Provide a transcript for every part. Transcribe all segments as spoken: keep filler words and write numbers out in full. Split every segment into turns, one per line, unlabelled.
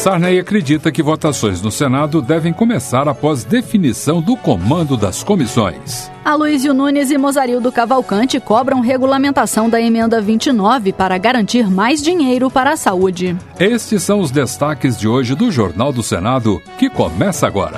Sarney acredita que votações no Senado devem começar após definição do comando das comissões.
Aloysio Nunes e Mozarildo Cavalcante cobram regulamentação da emenda vinte e nove para garantir mais dinheiro para a saúde.
Estes são os destaques de hoje do Jornal do Senado, que começa agora.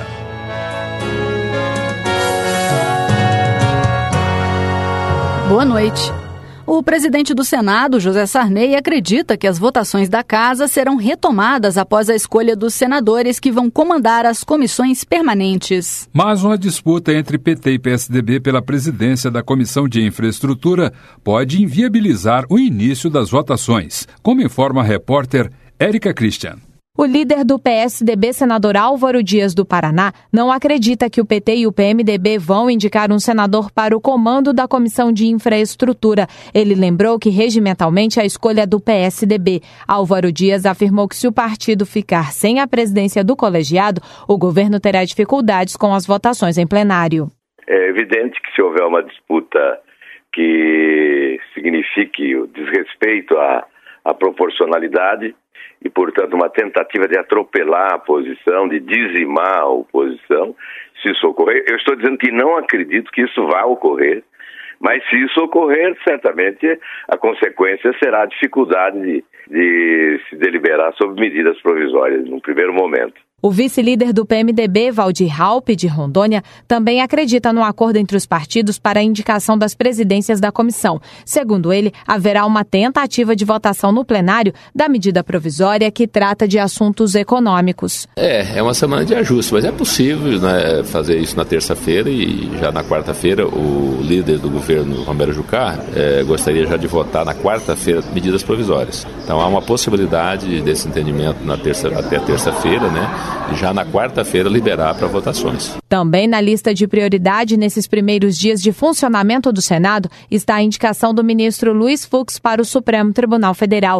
Boa noite. O presidente do Senado, José Sarney, acredita que as votações da Casa serão retomadas após a escolha dos senadores que vão comandar as comissões permanentes.
Mas uma disputa entre P T e P S D B pela presidência da Comissão de Infraestrutura pode inviabilizar o início das votações, como informa a repórter Érica Christian.
O líder do P S D B, senador Álvaro Dias do Paraná, não acredita que o P T e o P M D B vão indicar um senador para o comando da Comissão de Infraestrutura. Ele lembrou que, regimentalmente, a escolha é do P S D B. Álvaro Dias afirmou que, se o partido ficar sem a presidência do colegiado, o governo terá dificuldades com as votações em plenário.
É evidente que, se houver uma disputa que signifique o desrespeito à, à proporcionalidade, e, portanto, uma tentativa de atropelar a oposição, de dizimar a oposição, se isso ocorrer. Eu estou dizendo que não acredito que isso vá ocorrer, mas se isso ocorrer, certamente a consequência será a dificuldade de, de se deliberar sobre medidas provisórias, num primeiro momento.
O vice-líder do P M D B, Valdir Raupp, de Rondônia, também acredita no acordo entre os partidos para a indicação das presidências da comissão. Segundo ele, haverá uma tentativa de votação no plenário da medida provisória que trata de assuntos econômicos.
É, é uma semana de ajuste, mas é possível, né, fazer isso na terça-feira e já na quarta-feira o líder do governo, Romero Jucá, é, gostaria já de votar na quarta-feira medidas provisórias. Então há uma possibilidade desse entendimento na terça, até terça-feira, né? E já na quarta-feira liberar para votações.
Também na lista de prioridade nesses primeiros dias de funcionamento do Senado está a indicação do ministro Luiz Fux para o Supremo Tribunal Federal.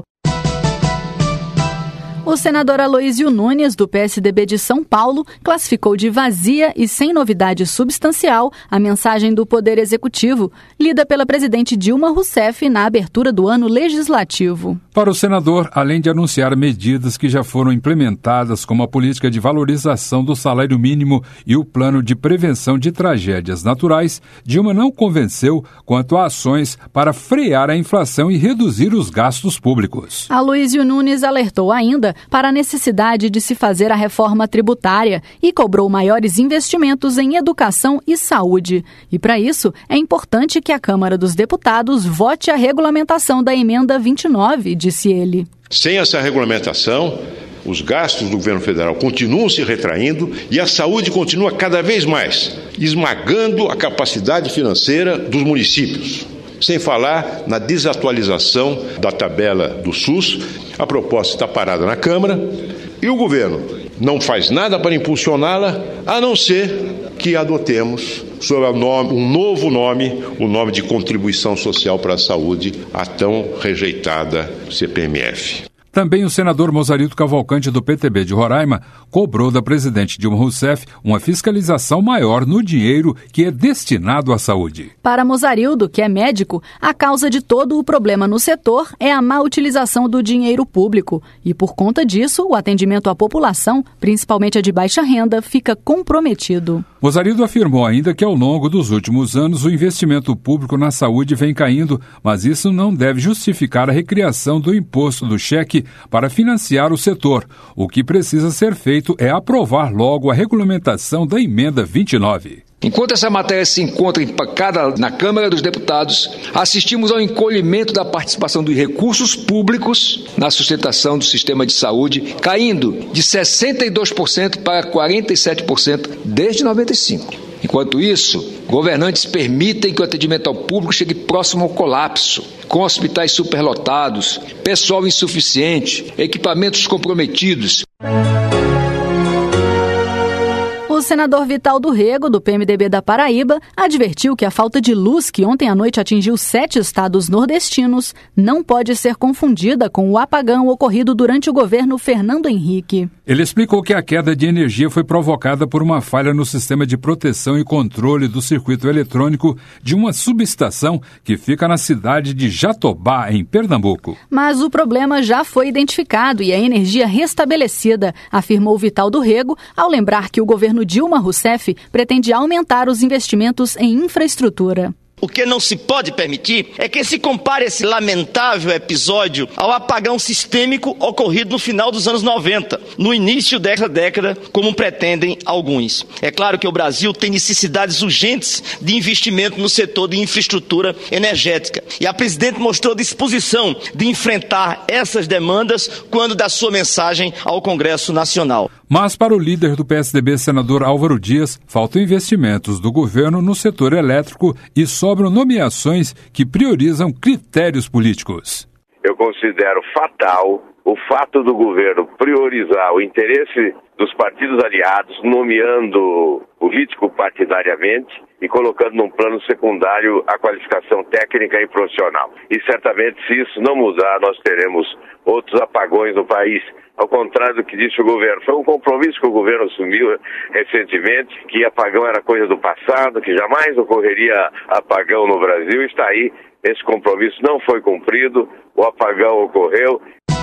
O senador Aloysio Nunes, do P S D B de São Paulo, classificou de vazia e sem novidade substancial a mensagem do Poder Executivo, lida pela presidente Dilma Rousseff na abertura do ano legislativo.
Para o senador, além de anunciar medidas que já foram implementadas, como a política de valorização do salário mínimo e o plano de prevenção de tragédias naturais, Dilma não convenceu quanto a ações para frear a inflação e reduzir os gastos públicos.
Aloysio Nunes alertou ainda para a necessidade de se fazer a reforma tributária e cobrou maiores investimentos em educação e saúde. E, para isso, é importante que a Câmara dos Deputados vote a regulamentação da emenda vinte e nove, disse ele.
Sem essa regulamentação, os gastos do governo federal continuam se retraindo e a saúde continua cada vez mais esmagando a capacidade financeira dos municípios. Sem falar na desatualização da tabela do SUS. A proposta está parada na Câmara e o governo não faz nada para impulsioná-la, a não ser que adotemos sob um novo nome, o nome de Contribuição Social para a Saúde, a tão rejeitada C P M F.
Também o senador Mozarildo Cavalcante, do P T B de Roraima, cobrou da presidente Dilma Rousseff uma fiscalização maior no dinheiro que é destinado à saúde.
Para Mozarildo, que é médico, a causa de todo o problema no setor é a má utilização do dinheiro público. E por conta disso, o atendimento à população, principalmente a de baixa renda, fica comprometido.
Mozarildo afirmou ainda que ao longo dos últimos anos o investimento público na saúde vem caindo, mas isso não deve justificar a recriação do imposto do cheque para financiar o setor. O que precisa ser feito é aprovar logo a regulamentação da emenda vinte e nove.
Enquanto essa matéria se encontra empacada na Câmara dos Deputados, assistimos ao encolhimento da participação dos recursos públicos na sustentação do sistema de saúde, caindo de sessenta e dois por cento para quarenta e sete por cento desde noventa e cinco. Enquanto isso, governantes permitem que o atendimento ao público chegue próximo ao colapso, com hospitais superlotados, pessoal insuficiente, equipamentos comprometidos.
O senador Vital do Rego, do P M D B da Paraíba, advertiu que a falta de luz que ontem à noite atingiu sete estados nordestinos não pode ser confundida com o apagão ocorrido durante o governo Fernando Henrique.
Ele explicou que a queda de energia foi provocada por uma falha no sistema de proteção e controle do circuito eletrônico de uma subestação que fica na cidade de Jatobá, em Pernambuco.
Mas o problema já foi identificado e a energia restabelecida, afirmou Vital do Rego, ao lembrar que o governo Dilma Rousseff pretende aumentar os investimentos em infraestrutura.
O que não se pode permitir é que se compare esse lamentável episódio ao apagão sistêmico ocorrido no final dos anos noventa, no início dessa década, como pretendem alguns. É claro que o Brasil tem necessidades urgentes de investimento no setor de infraestrutura energética. E a presidente mostrou disposição de enfrentar essas demandas quando dá sua mensagem ao Congresso Nacional.
Mas para o líder do P S D B, senador Álvaro Dias, faltam investimentos do governo no setor elétrico e sobram nomeações que priorizam critérios políticos.
Eu considero fatal o fato do governo priorizar o interesse dos partidos aliados, nomeando político partidariamente e colocando num plano secundário a qualificação técnica e profissional. E certamente, se isso não mudar, nós teremos outros apagões no país. Ao contrário do que disse o governo, foi um compromisso que o governo assumiu recentemente, que apagão era coisa do passado, que jamais ocorreria apagão no Brasil. Está aí, esse compromisso não foi cumprido, o apagão ocorreu.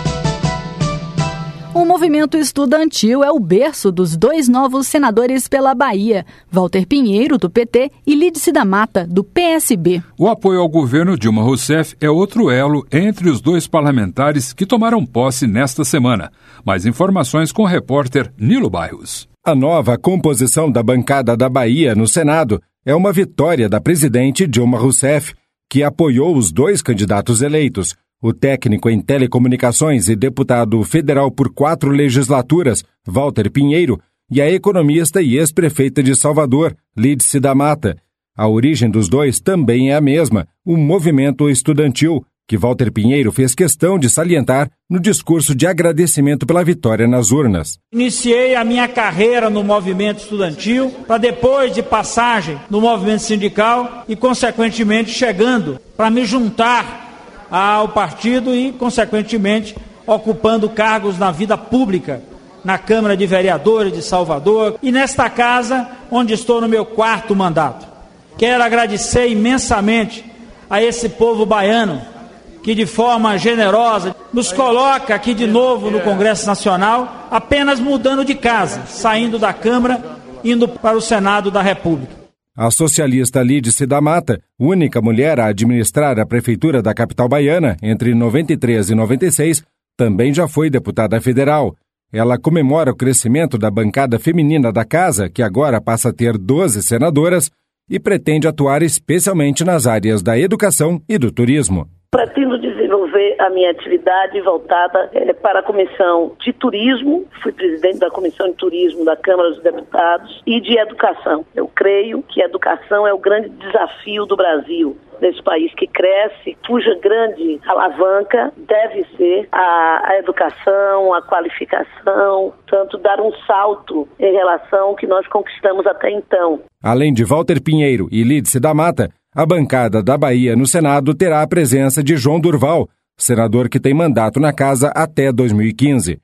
O movimento estudantil é o berço dos dois novos senadores pela Bahia, Walter Pinheiro, do P T, e Lídice da Mata, do P S B.
O apoio ao governo Dilma Rousseff é outro elo entre os dois parlamentares que tomaram posse nesta semana. Mais informações com o repórter Nilo Bairros.
A nova composição da bancada da Bahia no Senado é uma vitória da presidente Dilma Rousseff, que apoiou os dois candidatos eleitos, o técnico em telecomunicações e deputado federal por quatro legislaturas, Walter Pinheiro, e a economista e ex-prefeita de Salvador, Lídice da Mata. A origem dos dois também é a mesma, o movimento estudantil, que Walter Pinheiro fez questão de salientar no discurso de agradecimento pela vitória nas urnas.
Iniciei a minha carreira no movimento estudantil, para depois de passagem no movimento sindical e, consequentemente, chegando para me juntar ao partido e, consequentemente, ocupando cargos na vida pública, na Câmara de Vereadores de Salvador e nesta casa onde estou no meu quarto mandato. Quero agradecer imensamente a esse povo baiano que, de forma generosa, nos coloca aqui de novo no Congresso Nacional, apenas mudando de casa, saindo da Câmara, indo para o Senado da República.
A socialista Lídice da Mata, única mulher a administrar a prefeitura da capital baiana entre noventa e três e noventa e seis, também já foi deputada federal. Ela comemora o crescimento da bancada feminina da casa, que agora passa a ter doze senadoras, e pretende atuar especialmente nas áreas da educação e do turismo.
Pretendo desenvolver a minha atividade voltada é, para a Comissão de Turismo, fui presidente da Comissão de Turismo da Câmara dos Deputados, e de Educação. Eu creio que a educação é o grande desafio do Brasil, desse país que cresce, cuja grande alavanca deve ser a, a educação, a qualificação, tanto dar um salto em relação ao que nós conquistamos até então.
Além de Walter Pinheiro e Lídice da Mata, a bancada da Bahia no Senado terá a presença de João Durval, senador que tem mandato na casa até dois mil e quinze.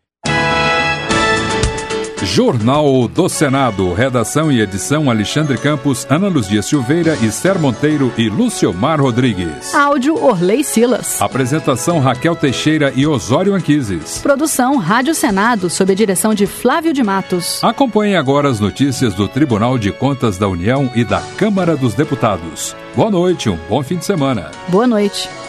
Jornal do Senado. Redação e edição Alexandre Campos, Ana Luzia Silveira, Esther Monteiro e Luciomar Rodrigues.
Áudio Orley Silas.
Apresentação Raquel Teixeira e Osório Anquises.
Produção Rádio Senado, sob a direção de Flávio de Matos.
Acompanhe agora as notícias do Tribunal de Contas da União e da Câmara dos Deputados. Boa noite, um bom fim de semana.
Boa noite.